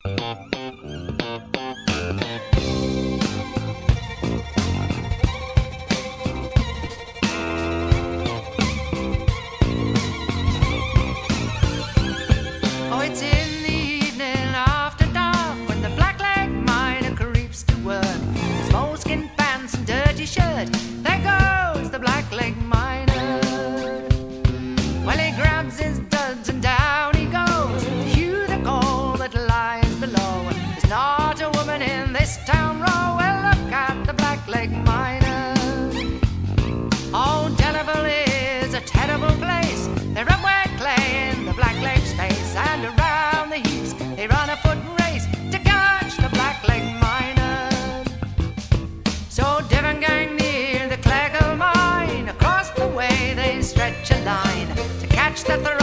Oh, it's in the evening after dark when the blackleg miner creeps to work. His moleskin pants and dirty shirt. There goes the blackleg miner. Well, he grabs his duds and down he goes to hew the coal that lies below. There's not a woman in this town row. Well, look at the blackleg miner. Oh, Dennerville is a terrible place. They rub wet clay in the blackleg's face, and around the heaps they run a foot race to catch the blackleg miner. So Devon gang near the Cleggle mine, across the way they stretch a line to catch the